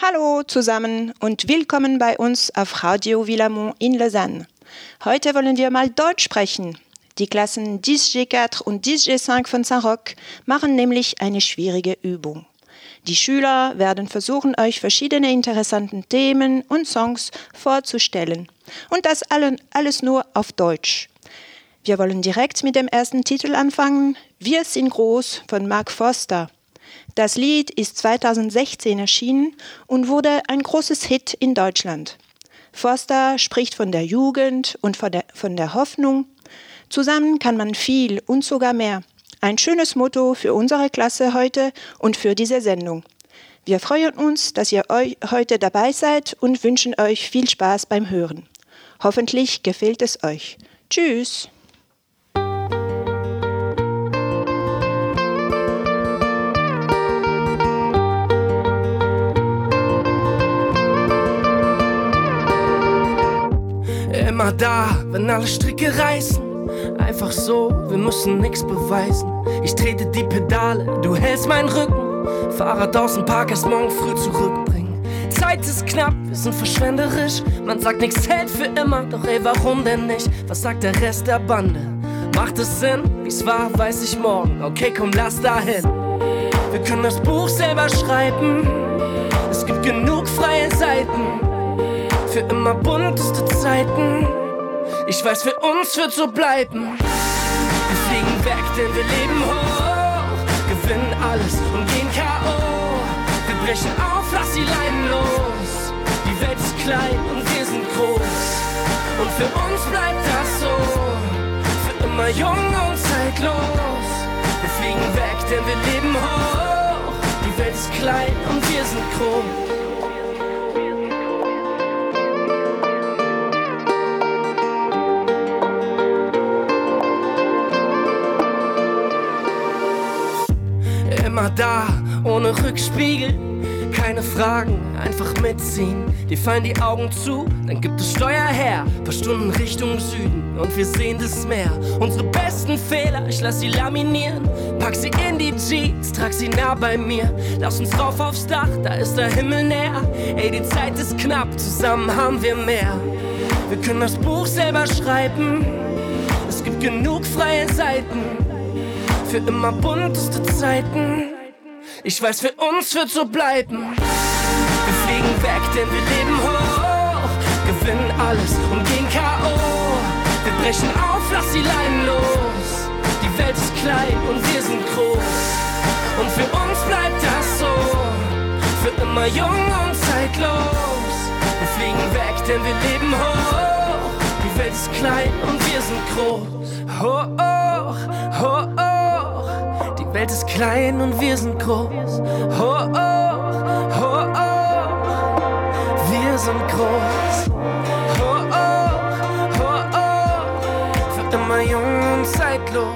Hallo zusammen und willkommen bei uns auf Radio Villamont in Lausanne. Heute wollen wir mal Deutsch sprechen. Die Klassen 10G4 und 10G5 von Saint-Roch machen nämlich eine schwierige Übung. Die Schüler werden versuchen, euch verschiedene interessante Themen und Songs vorzustellen. Und das alles nur auf Deutsch. Wir wollen direkt mit dem ersten Titel anfangen. Wir sind groß von Mark Forster. Das Lied ist 2016 erschienen und wurde ein großes Hit in Deutschland. Forster spricht von der Jugend und von der Hoffnung. Zusammen kann man viel und sogar mehr. Ein schönes Motto für unsere Klasse heute und für diese Sendung. Wir freuen uns, dass ihr heute dabei seid und wünschen euch viel Spaß beim Hören. Hoffentlich gefällt es euch. Tschüss! Immer da, wenn alle Stricke reißen. Einfach so, wir müssen nix beweisen. Ich trete die Pedale, du hältst meinen Rücken. Fahrrad aus dem Park, erst morgen früh zurückbringen. Zeit ist knapp, wir sind verschwenderisch. Man sagt, nichts hält für immer, doch ey, warum denn nicht? Was sagt der Rest der Bande? Macht es Sinn? Wie's war, weiß ich morgen. Okay, komm, lass dahin. Wir können das Buch selber schreiben. Es gibt genug freie Seiten. Für immer bunteste Zeiten. Ich weiß, für uns wird so bleiben. Wir fliegen weg, denn wir leben hoch. Gewinnen alles und gehen K.O. Wir brechen auf, lass die Leinen los. Die Welt ist klein und wir sind groß. Und für uns bleibt das so. Für immer jung und zeitlos. Wir fliegen weg, denn wir leben hoch. Die Welt ist klein und wir sind groß. Immer da, ohne Rückspiegel, keine Fragen, einfach mitziehen. Dir fallen die Augen zu, dann gibt es Steuer her. Paar Stunden Richtung Süden und wir sehen das Meer. Unsere besten Fehler, ich lass sie laminieren. Pack sie in die Jeans, trag sie nah bei mir. Lass uns rauf aufs Dach, da ist der Himmel näher. Ey, die Zeit ist knapp, zusammen haben wir mehr. Wir können das Buch selber schreiben. Es gibt genug freie Seiten. Für immer bunteste Zeiten. Ich weiß, für uns wird so bleiben. Wir fliegen weg, denn wir leben hoch. Gewinnen alles und gehen K.O. Wir brechen auf, lass die Leinen los. Die Welt ist klein und wir sind groß. Und für uns bleibt das so. Für immer jung und zeitlos. Wir fliegen weg, denn wir leben hoch. Die Welt ist klein und wir sind groß. Hoch, hoch, hoch. Die Welt ist klein und wir sind groß. Oh, oh, oh, oh. Wir sind groß. Oh, oh, oh, oh. Für immer jung und zeitlos.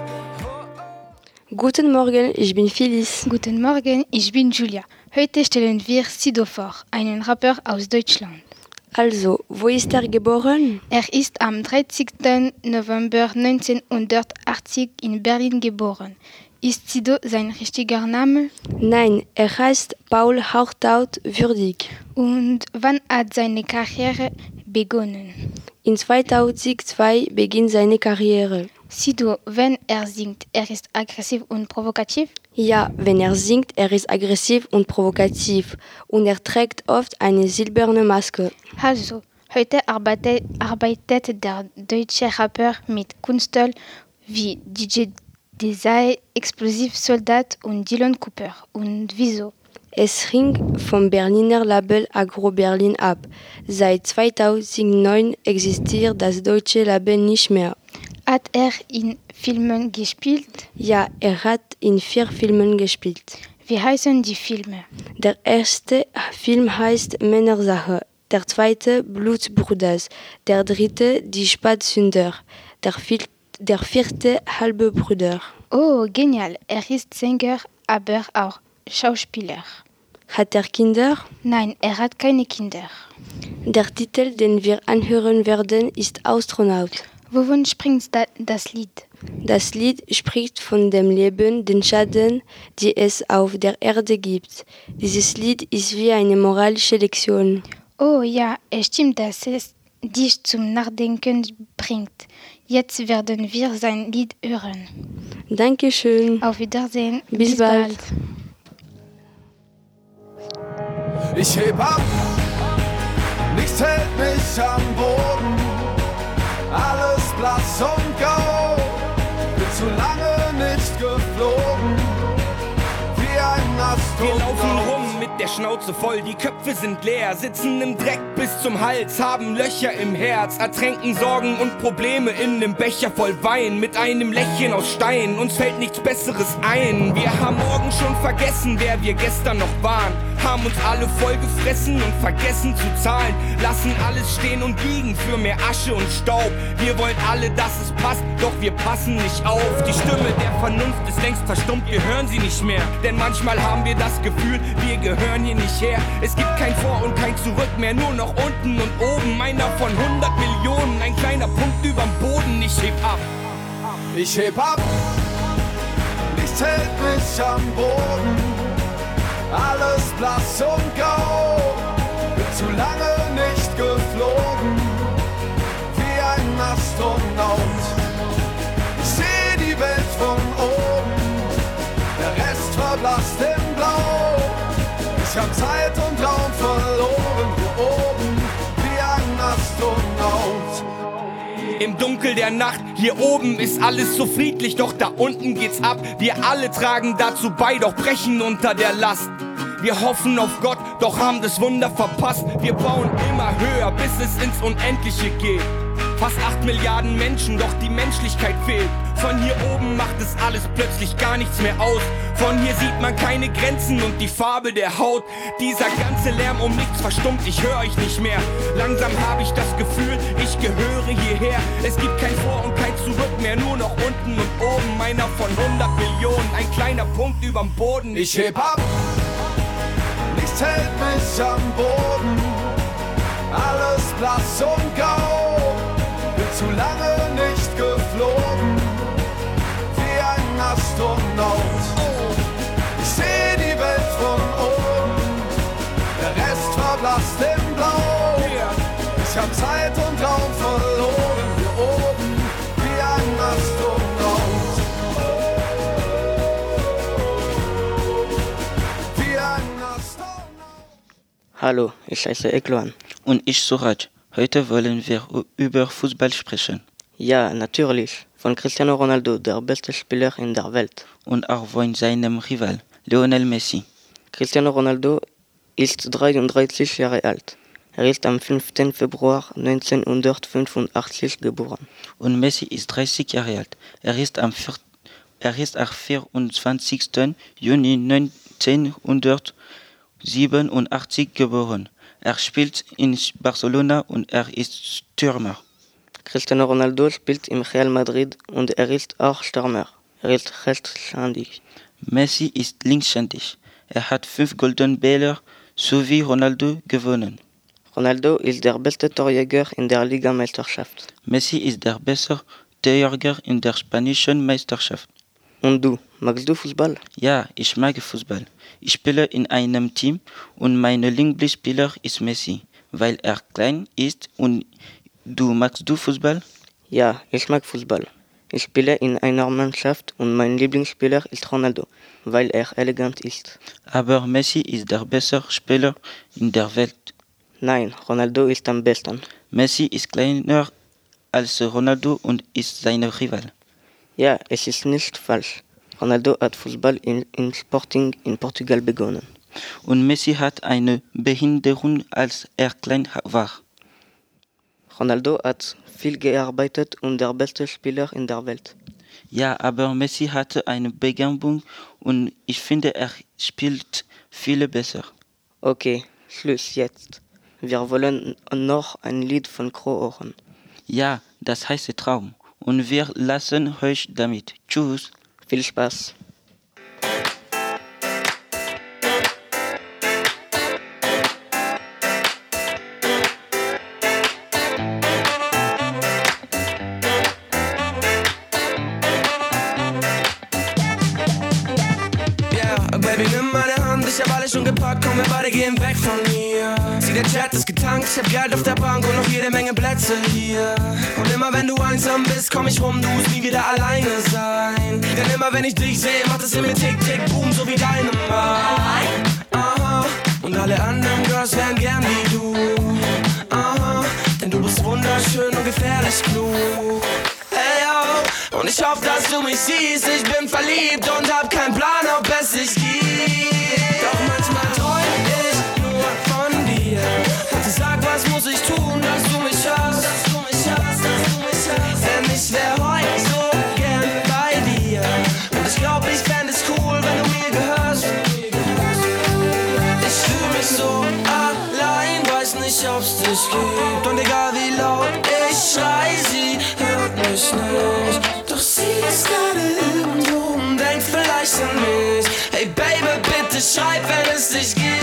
Guten Morgen, ich bin Phyllis. Guten Morgen, ich bin Julia. Heute stellen wir Sido vor, einen Rapper aus Deutschland. Also, wo ist er geboren? Er ist am 30. November 1980 in Berlin geboren. Ist Sido sein richtiger Name? Nein, er heißt Paul Harthaut Würdig. Und wann hat seine Karriere begonnen? In 2002 beginnt seine Karriere. Sido, wenn er singt, er ist aggressiv und provokativ? Ja, wenn er singt, er ist aggressiv und provokativ. Und er trägt oft eine silberne Maske. Also, heute arbeitet der deutsche Rapper mit Künstlern wie DJ Desai, Explosiv Soldat und Dylan Cooper. Und wieso? Es hing vom Berliner Label Agro Berlin ab. Seit 2009 existiert das deutsche Label nicht mehr. Hat er in Filmen gespielt? Ja, er hat in 4 Filmen gespielt. Wie heißen die Filme? Der erste Film heißt Männersache, der zweite Blutsbruders, der dritte Die Spatzsünder, der vierte Halbe Brüder. Oh, genial. Er ist Sänger, aber auch Schauspieler. Hat er Kinder? Nein, er hat keine Kinder. Der Titel, den wir anhören werden, ist Astronaut. Wovon springt das Lied? Das Lied spricht von dem Leben, den Schaden, die es auf der Erde gibt. Dieses Lied ist wie eine moralische Lektion. Oh ja, es stimmt, dass es dich zum Nachdenken bringt. Jetzt werden wir sein Lied hören. Dankeschön. Auf Wiedersehen. Bis bald. Ich heb ab, nichts hält mich am Boden. Alles blass und grau, bin zu lange nicht geflogen, wie ein Astronaut. Wir laufen rum mit der Schnauze voll, die Köpfe sind leer, sitzen im Dreck bis zum Hals, haben Löcher im Herz, ertränken Sorgen und Probleme in nem Becher voll Wein, mit einem Lächeln aus Stein, uns fällt nichts Besseres ein. Wir haben morgen schon vergessen, wer wir gestern noch waren, haben uns alle voll gefressen und vergessen zu zahlen, lassen alles stehen und liegen für mehr Asche und Staub. Wir wollen alle, dass es passt, doch wir passen nicht auf. Die Stimme der Vernunft ist längst verstummt, wir hören sie nicht mehr, denn manchmal haben wir das Gefühl, wir gehören hier nicht her. Es gibt kein Vor und kein Zurück mehr, nur noch unten und oben. Einer von 100 Millionen, ein kleiner Punkt überm Boden. Ich heb ab. Ich heb ab, nichts hält mich am Boden. Alles blass und grau, bin zu lange nicht geflogen, wie ein Astronaut. Ich seh die Welt von oben, der Rest verblasst in Blau. Ich hab Zeit und Raum verloren, hier oben, wie ein Astronaut. Im Dunkel der Nacht, hier oben ist alles so friedlich, doch da unten geht's ab. Wir alle tragen dazu bei, doch brechen unter der Last. Wir hoffen auf Gott, doch haben das Wunder verpasst. Wir bauen immer höher, bis es ins Unendliche geht. Fast 8 Milliarden Menschen, doch die Menschlichkeit fehlt. Von hier oben macht es alles plötzlich gar nichts mehr aus. Von hier sieht man keine Grenzen und die Farbe der Haut. Dieser ganze Lärm um nichts verstummt, ich höre euch nicht mehr. Langsam habe ich das Gefühl, ich gehöre hierher. Es gibt kein Vor und kein Zurück mehr, nur noch unten und oben. Einer von 100 Millionen, ein kleiner Punkt überm Boden. Ich heb ab, nichts hält mich am Boden. Alles blass und grau, bin zu lange nicht geflogen, wie ein Astronaut. Ich seh die Welt von oben, der Rest verblasst in Blau. Ich hab Zeit und Raum verloren, hier oben, wie ein Astronaut. Wie ein Astronaut. Hallo, ich heiße Ekloan. Und ich Suraj. Heute wollen wir über Fußball sprechen. Ja, natürlich. Von Cristiano Ronaldo, der beste Spieler in der Welt. Und auch von seinem Rival, Lionel Messi. Cristiano Ronaldo ist 33 Jahre alt. Er ist am 5. Februar 1985 geboren. Und Messi ist 30 Jahre alt. Er ist am 24. Juni 1987 geboren. Er spielt in Barcelona und er ist Stürmer. Cristiano Ronaldo spielt im Real Madrid und er ist auch Stürmer. Er ist rechtshändig. Messi ist linkshändig. Er hat 5 Golden Bälle sowie Ronaldo gewonnen. Ronaldo ist der beste Torjäger in der Ligameisterschaft. Messi ist der beste Torjäger in der spanischen Meisterschaft. Und du, magst du Fußball? Ja, ich mag Fußball. Ich spiele in einem Team und mein Lieblingsspieler ist Messi, weil er klein ist. Und du magst du Fußball? Ja, ich mag Fußball. Ich spiele in einer Mannschaft und mein Lieblingsspieler ist Ronaldo, weil er elegant ist. Aber Messi ist der beste Spieler in der Welt. Nein, Ronaldo ist am besten. Messi ist kleiner als Ronaldo und ist sein Rival. Ja, es ist nicht falsch. Ronaldo hat Fußball in Sporting in Portugal begonnen. Und Messi hat eine Behinderung, als er klein war. Ronaldo hat viel gearbeitet und der beste Spieler in der Welt. Ja, aber Messi hatte eine Begabung und ich finde, er spielt viel besser. Okay, Schluss jetzt. Wir wollen noch ein Lied von Crow hören. Ja, das heißt Traum. Und wir lassen euch damit. Tschüss. Viel Spaß. schon gepackt, komm, wir beide gehen weg von hier. Sieh, der Chat ist getankt, ich hab Geld auf der Bank und noch jede Menge Plätze hier. Und immer wenn du einsam bist, komm ich rum, du musst nie wieder alleine sein. Denn immer wenn ich dich sehe, macht es in mir tick, tick, boom, so wie deine Mann. Aha, und alle anderen Girls wären gern wie du. Aha, denn du bist wunderschön und gefährlich klug. Hey, yo, und ich hoffe, dass du mich siehst, ich bin verliebt und hab keinen Plan, ob es sich gibt. Doch manchmal träum ich nur von dir. Also sag, was muss ich tun, dass du mich hörst, dass du mich hörst, dass du mich hörst. Denn ich wär heute so gern bei dir. Und ich glaub, ich fänd es cool, wenn du mir gehörst. Ich fühl mich so allein, weiß nicht, ob's dich gibt. Und egal wie laut ich schrei, sie hört mich nicht. Doch sie ist gerade irgendwo und denkt vielleicht an mich. Hey Baby, bitte schreib, wenn es dich gibt.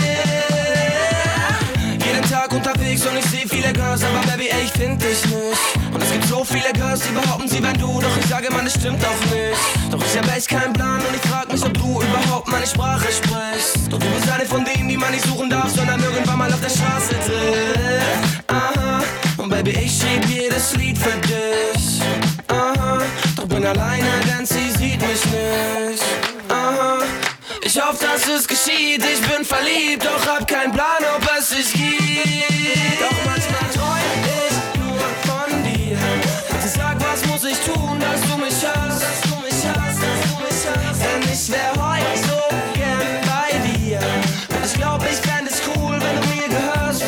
Jeden Tag unterwegs und ich seh viele Girls, aber Baby, ey, ich find dich nicht. Und es gibt so viele Girls, die behaupten, sie wären du. Doch ich sage, man, das stimmt auch nicht. Doch ich hab echt keinen Plan und ich frag mich, ob du überhaupt meine Sprache sprichst. Doch du bist eine von denen, die man nicht suchen darf, sondern irgendwann mal auf der Straße trifft. Aha, und Baby, ich schrieb jedes Lied für dich. Aha, doch bin alleine, denn sie sieht mich nicht. Aha, ich hoffe, dass es geschieht, ich bin verliebt, doch hab keinen Plan, ob es sich gibt. Doch manchmal träum ich nur von dir. Also sag, was muss ich tun, dass du mich hörst, dass du mich hörst, dass du mich hörst. Denn ich wär heute so gern bei dir. Und ich glaub, ich fänd es cool, wenn du mir gehörst.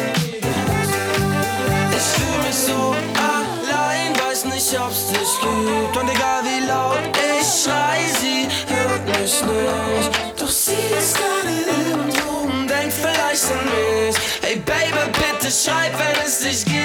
Ich fühl mich so allein, weiß nicht, ob's dich gibt. Und egal wie laut ich schrei, sie hört mich nicht. Doch sie ist gerade irgendwo und denkt vielleicht an mich. Hey Baby, bitte schreib, wenn es dich gibt.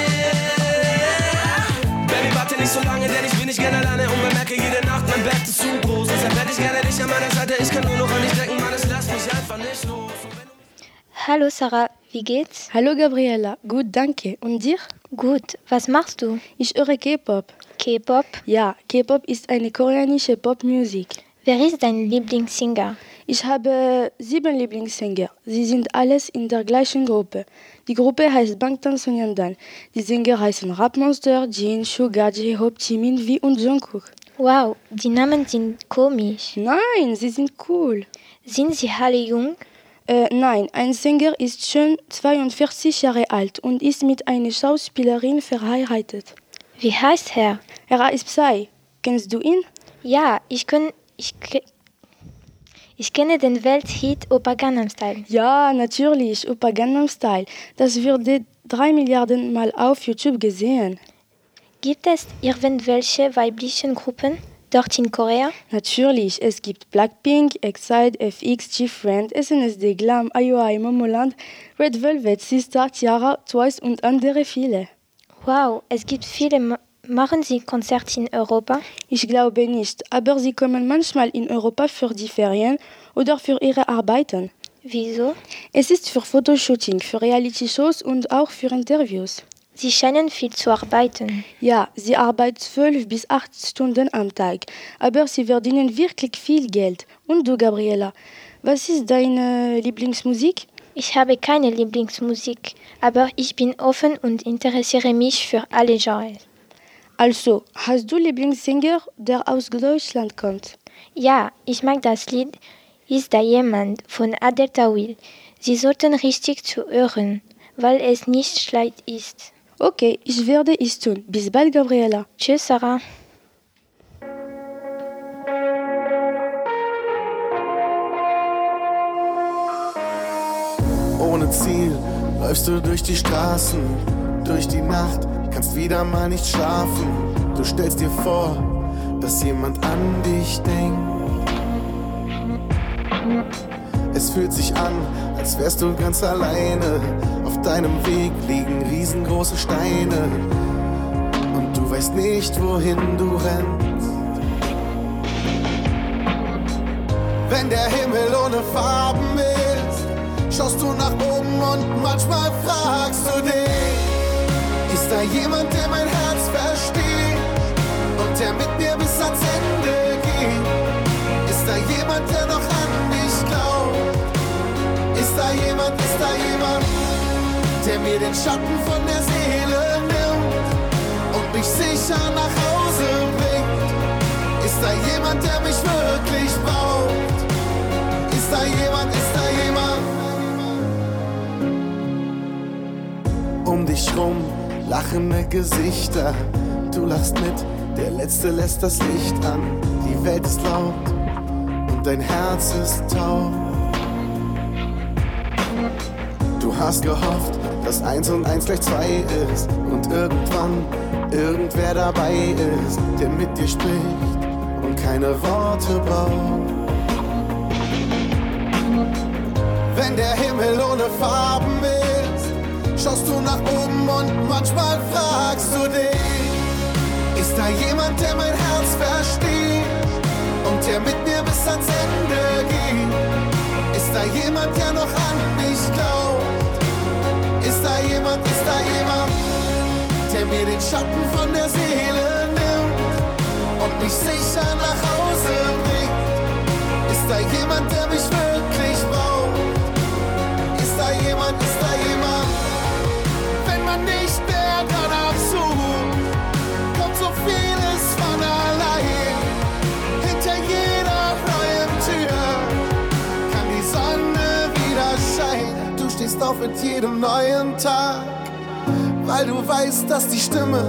Baby, warte nicht so lange, denn ich bin nicht gerne alleine und bemerke jede Nacht, mein Bett ist zu groß. Deshalb hätte ich gerne dich an meiner Seite, ich kann nur noch an dich denken, Mann, es lässt mich einfach nicht los. Hallo Sarah, wie geht's? Hallo Gabriela, gut, danke. Und dir? Gut, was machst du? Ich höre K-Pop. K-Pop? Ja, K-Pop ist eine koreanische Popmusik. Wer ist dein Lieblingssinger? Ich habe 7 Lieblingssänger. Sie sind alles in der gleichen Gruppe. Die Gruppe heißt Bangtan Sonyeondan. Die Sänger heißen Rapmonster, Jin, Suga, J-Hope, Jimin, V und Jungkook. Wow, die Namen sind komisch. Nein, sie sind cool. Sind sie alle jung? Nein, ein Sänger ist schon 42 Jahre alt und ist mit einer Schauspielerin verheiratet. Wie heißt er? Er ist Psy. Kennst du ihn? Ja, ich kenne den Welthit Oppa Gangnam Style. Ja, natürlich, Oppa Gangnam Style. Das wurde 3 Milliarden Mal auf YouTube gesehen. Gibt es irgendwelche weiblichen Gruppen dort in Korea? Natürlich, es gibt Blackpink, EXID, FX, G-Friend, SNSD, Glam, IOI, Momoland, Red Velvet, Sister, Tiara, Twice und andere viele. Wow, es gibt viele. Machen Sie Konzerte in Europa? Ich glaube nicht, aber sie kommen manchmal in Europa für die Ferien oder für ihre Arbeiten. Wieso? Es ist für Fotoshooting, für Reality-Shows und auch für Interviews. Sie scheinen viel zu arbeiten. Ja, sie arbeiten 12 bis 8 Stunden am Tag, aber sie verdienen wirklich viel Geld. Und du, Gabriela, was ist deine Lieblingsmusik? Ich habe keine Lieblingsmusik, aber ich bin offen und interessiere mich für alle Genres. Also, hast du Lieblingssänger, der aus Deutschland kommt? Ja, ich mag das Lied Ist da jemand von Adel Tawil. Sie sollten richtig zuhören, weil es nicht schlecht ist. Okay, ich werde es tun. Bis bald, Gabriela. Tschüss, Sarah. Ohne Ziel läufst du durch die Straßen, durch die Nacht, kannst wieder mal nicht schlafen. Du stellst dir vor, dass jemand an dich denkt. Es fühlt sich an, als wärst du ganz alleine. Auf deinem Weg liegen riesengroße Steine und du weißt nicht, wohin du rennst. Wenn der Himmel ohne Farben ist, schaust du nach oben und manchmal fragst du dich: Ist da jemand, der mein Herz versteht und der mit mir bis ans Ende geht? Ist da jemand, der noch an mich glaubt? Ist da der mir den Schatten von der Seele nimmt und mich sicher nach Hause bringt. Ist da jemand, der mich wirklich braucht? Ist da jemand, ist da jemand? Um dich rum lachende Gesichter, du lachst mit, der Letzte lässt das Licht an. Die Welt ist laut und dein Herz ist taub. Du hast gehofft, dass 1 und 1 gleich 2 ist und irgendwann irgendwer dabei ist, der mit dir spricht und keine Worte braucht. Wenn der Himmel ohne Farben ist, schaust du nach oben und manchmal fragst du dich, ist da jemand, der mein Herz versteht und der mit mir bis ans Ende geht? Ist da jemand, der noch an mich glaubt? Ist da jemand, der mir den Schatten von der Seele nimmt und mich sicher nach Hause bringt? Ist da jemand, der mich wirklich braucht? Ist da jemand, wenn man nicht mehr danach sucht, kommt so vieles von allein. Hinter jeder neuen Tür kann die Sonne wieder scheinen. Du stehst auf mit jedem neuen Tag, weil du weißt, dass die Stimme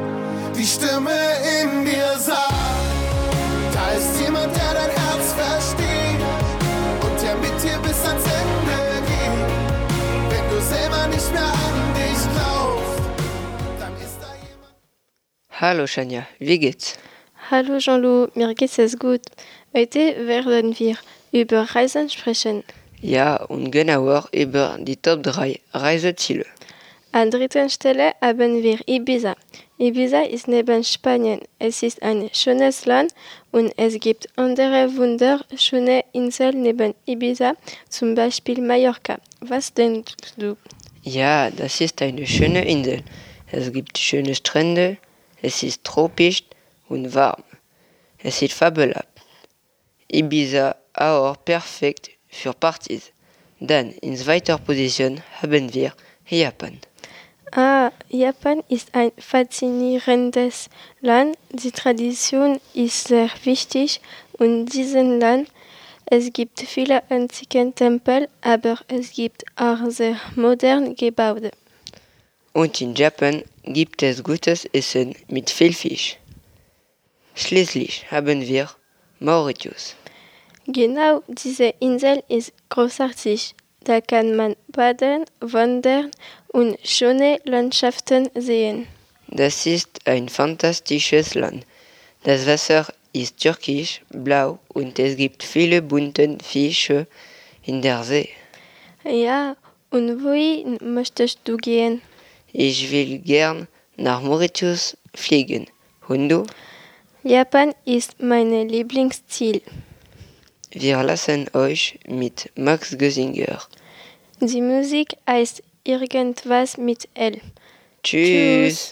in dir sagt, da ist jemand, der dein Herz versteht und der mit dir bis ans Ende geht. Wenn du selber nicht mehr an dich glaubst, dann ist da jemand. Hallo Shania, wie geht's? Hallo Jean-Loup, mir geht es gut. Heute werden wir über Reisen sprechen. Ja, und genauer über die Top 3 Reiseziele. An dritter Stelle haben wir Ibiza. Ibiza ist neben Spanien. Es ist ein schönes Land und es gibt andere wunderschöne Inseln neben Ibiza, zum Beispiel Mallorca. Was denkst du? Ja, das ist eine schöne Insel. Es gibt schöne Strände, es ist tropisch und warm. Es ist fabelhaft. Ibiza auch perfekt für Partys. Dann in zweiter Position haben wir Japan. Japan ist ein faszinierendes Land. Die Tradition ist sehr wichtig und in diesem Land es gibt viele antike Tempel, aber es gibt auch sehr moderne Gebäude. Und in Japan gibt es gutes Essen mit viel Fisch. Schließlich haben wir Mauritius. Genau, diese Insel ist großartig. Da kann man baden, wandern und schöne Landschaften sehen. Das ist ein fantastisches Land. Das Wasser ist türkisch, blau und es gibt viele bunte Fische in der See. Ja, und wohin möchtest du gehen? Ich will gern nach Mauritius fliegen. Und du? Japan ist mein Lieblingsziel. Wir lassen euch mit Max Gösinger. Die Musik heißt irgendwas mit L. Tschüss.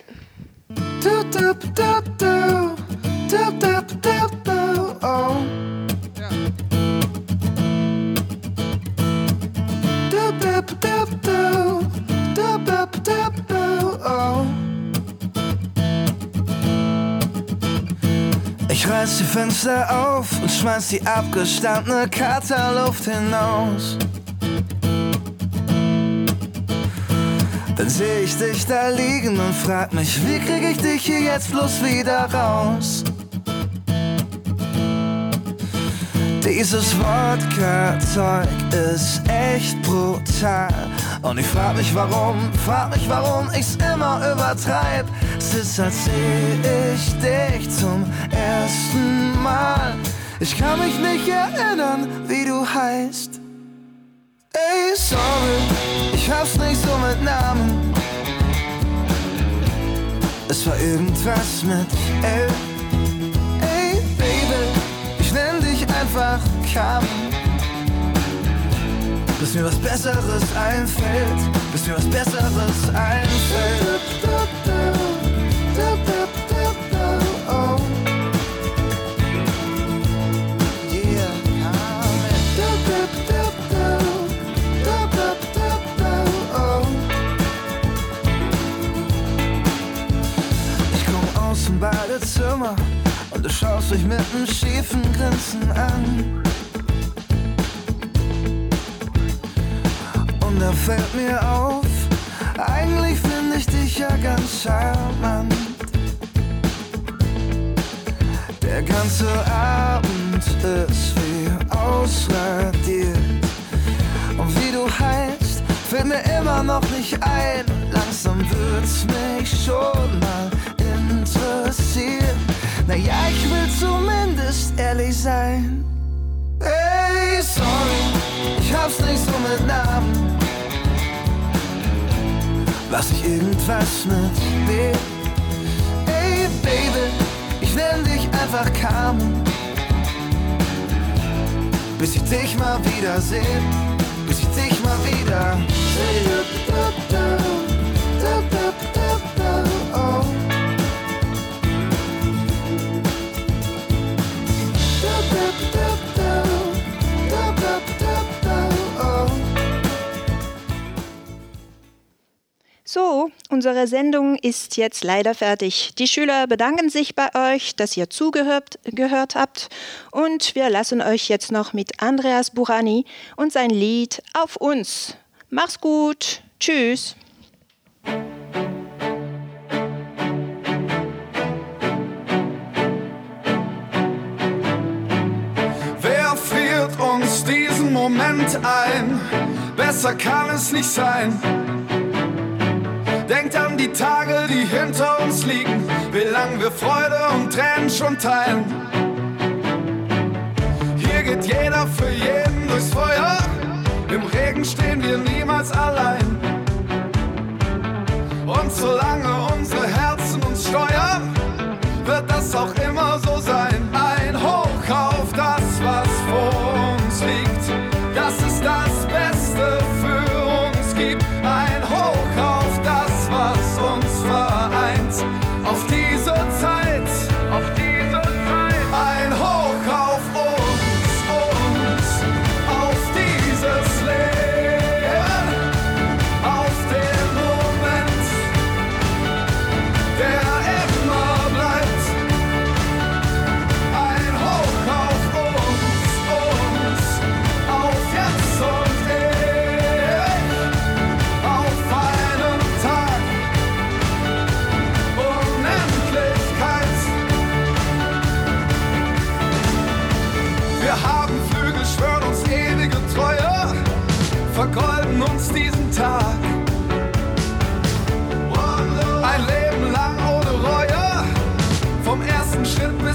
Ich reiß die Fenster auf und schmeiß die abgestandene Katerluft hinaus. Dann seh ich dich da liegen und frag mich, wie krieg ich dich hier jetzt bloß wieder raus? Dieses Wodka-Zeug ist echt brutal. Und ich frag mich warum ich's immer übertreib. Es ist, als seh ich dich zum ersten Mal. Ich kann mich nicht erinnern, wie du heißt. Ey, sorry, ich hab's nicht so mit Namen. Es war irgendwas mit L. Ey, Baby, ich nenn dich einfach Carmen. Bis mir was Besseres einfällt. Oh. Yeah, Carmen. Oh. steifen Grinsen an. Und da fällt mir auf, eigentlich finde ich dich ja ganz charmant. Der ganze Abend ist wie ausradiert. Und wie du heißt, fällt mir immer noch nicht ein. Langsam wird's mich schon mal interessieren. Naja, ich will zumindest ehrlich sein. Hey, sorry, ich hab's nicht so mit Namen. Lass ich irgendwas mit B? Hey, Baby, ich nenn dich einfach Carmen. Bis ich dich mal wieder seh, bis ich dich mal wieder sehe. Oh. So, unsere Sendung ist jetzt leider fertig. Die Schüler bedanken sich bei euch, dass ihr zugehört habt, und wir lassen euch jetzt noch mit Andreas Burani und sein Lied Auf uns. Mach's gut. Tschüss. Wer friert uns diesen Moment ein? Besser kann es nicht sein. Denkt an die Tage, die hinter uns liegen, wie lang wir Freude und Tränen schon teilen. Hier geht jeder für jeden durchs Feuer, im Regen stehen wir niemals allein. Und solange unsere Herzen uns steuern, wird das auch immer so sein. Ein Hoch auf das, was vor uns liegt, das ist das Beste für uns gibt. Ein Hoch auf das, was uns vereint, auf diese Zeit, auf diese Zeit. Ein Hoch auf uns, auf dieses Leben, auf den Moment, der immer bleibt. Ein Hoch auf uns, auf jetzt und ewig, auf einen Tag, Unendlichkeit. Wir haben Flügel, schwören uns ewige Treue, vergolden uns diesen Tag. Ein Leben lang ohne Reue, vom ersten Schritt